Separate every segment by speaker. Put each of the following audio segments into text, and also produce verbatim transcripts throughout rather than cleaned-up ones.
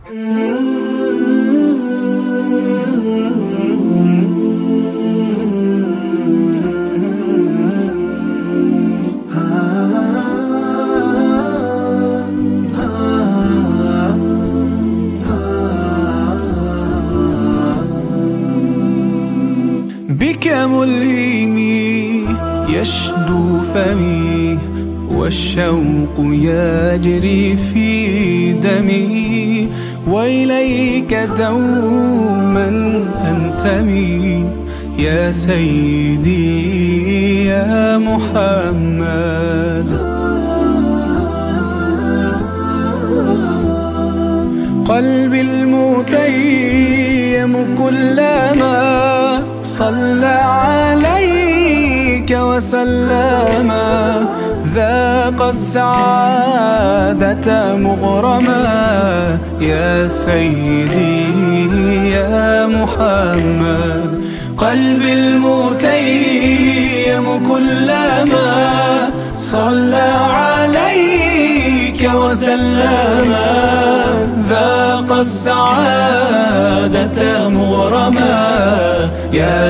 Speaker 1: بك ملهمي يشدو فمي والشوق يجري في دمي، وإليك دوما أنتمي يا سيدي يا محمد. قلبي المتيم كلما صلى عليك وسلم، ذاق السعادة مغرما يا سيدي يا محمد. قلبي المتيم كلما صلى عليك وسلم، ذاق السعادة مغرما يا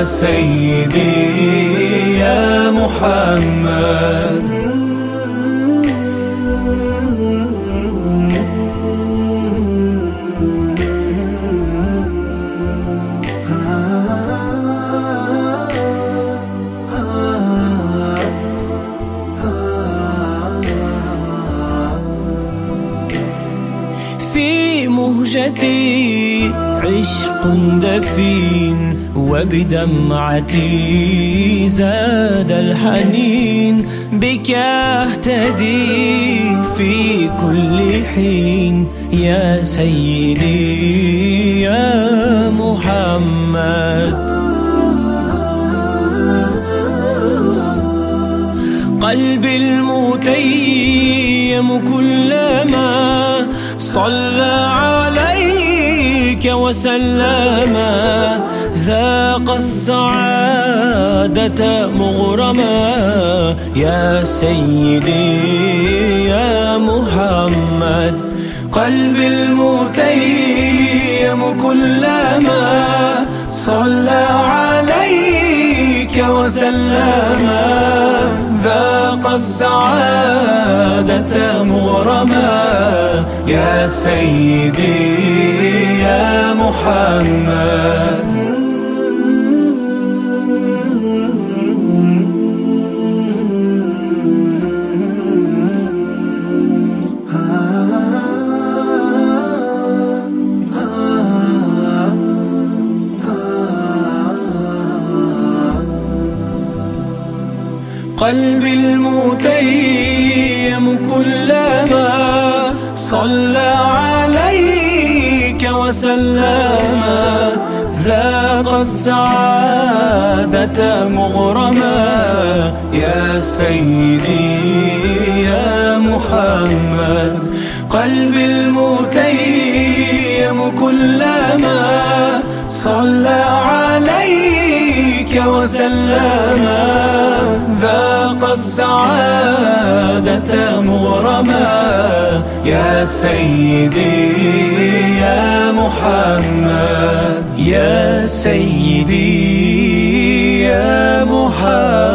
Speaker 1: سيدي يا محمد.
Speaker 2: في مهجتي عشق دفين، وبدمعتي زاد الحنين، بك اهتدي في كل حين يا سيدي يا محمد. قلبي المتيم كلما صلى عليك وسلم، ذاق السعادة مغرما يا سيدي يا محمد. قلبي المتيم كلما صلى عليك وسلم، ذاق السعادة مغرما يا سيدي يا محمد. قلبي المتيم كلما صلى عليك وسلم، ذاق السعادة مغرما يا سيدي يا محمد. قلبي المتيم كلما صلى عليك وسلم، ذاق السعادة مغرما يا سيدي يا محمد. يا سيدي يا محمد.